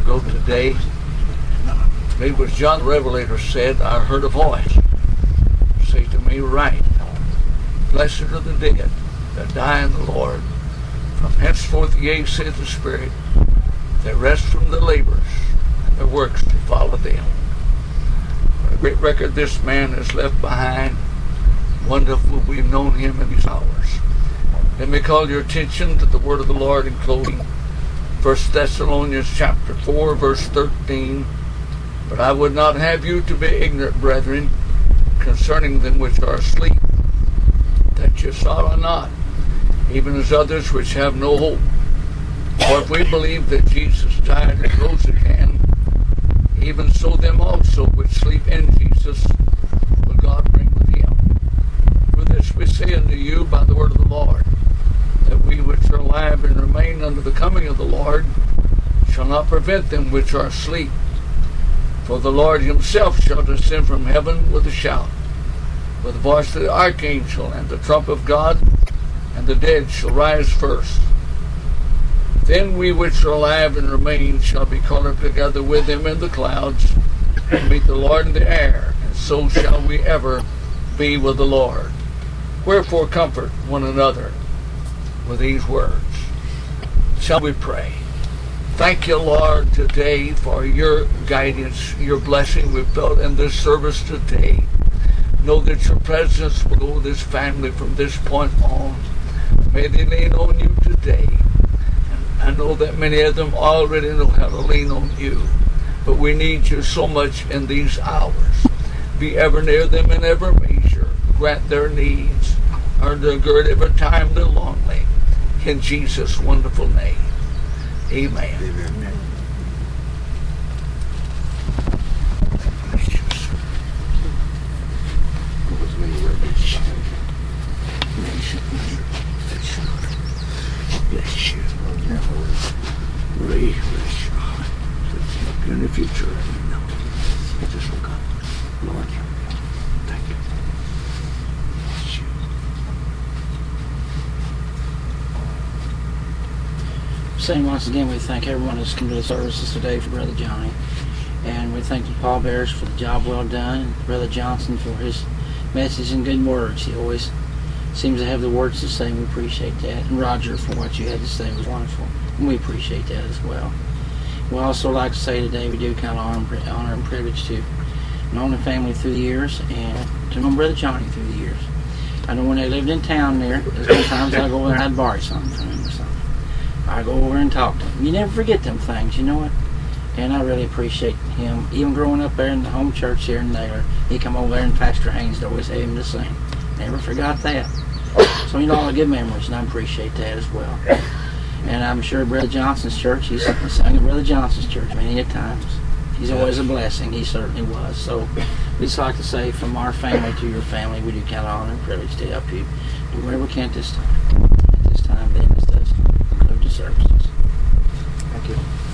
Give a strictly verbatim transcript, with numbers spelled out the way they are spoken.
ago today. It was John the Revelator said, I heard a voice say to me, write, blessed are the dead that die in the Lord. From henceforth, yea, saith the Spirit, that rest from the labors and their works to follow them. What a great record this man has left behind. Wonderful we've known him in these hours. Let me call your attention to the word of the Lord in closing. First Thessalonians chapter four, verse thirteen. But I would not have you to be ignorant, brethren, concerning them which are asleep, that ye sorrow not, even as others which have no hope. For if we believe that Jesus died and rose again, even so them also which sleep in Jesus will God bring with him. For this we say unto you by the word of the Lord, that we which are alive and remain unto the coming of the Lord shall not prevent them which are asleep. For the Lord himself shall descend from heaven with a shout, with the voice of the archangel and the trump of God, and the dead shall rise first. Then we which are alive and remain shall be caught up together with them in the clouds, and meet the Lord in the air, and so shall we ever be with the Lord. Wherefore comfort one another with these words. Shall we pray? Thank you, Lord, today for your guidance, your blessing we felt in this service today. Know that your presence will go with this family from this point on. May they lean on you today. And I know that many of them already know how to lean on you. But we need you so much in these hours. Be ever near them in every measure. Grant their needs. Undergird every time they're lonely. In Jesus' wonderful name. Amen. Amen. Bless you. Ray, bless your heart. In the future, let me know. Just look up. Lord, thank you. Bless you. Saying once again, we thank everyone who's come to the services today for Brother Johnny. And we thank the pallbearers for the job well done, and Brother Johnson for his message and good words. He always seems to have the words to say, and we appreciate that. And Roger, for what you had to say was wonderful, and we appreciate that as well. We also like to say today we do kind of honor, honor and privilege to know the family through the years, and to know Brother Johnny through the years. I know when they lived in town there, there's been times I go over there and I'd borrow something from him or something. I go over and talk to him. You never forget them things, you know what? And I really appreciate him. Even growing up there in the home church here in Naylor, he come over there and Pastor Haynes would always have him to sing. Never forgot that. So you know, all the good memories, and I appreciate that as well. And I'm sure Brother Johnson's church, he's sung at Brother Johnson's church many a times. He's always a blessing. He certainly was. So we just like to say, from our family to your family, we do count honor and privilege to help you do whatever we can at this time. At this time, then, this does conclude the services. Thank you.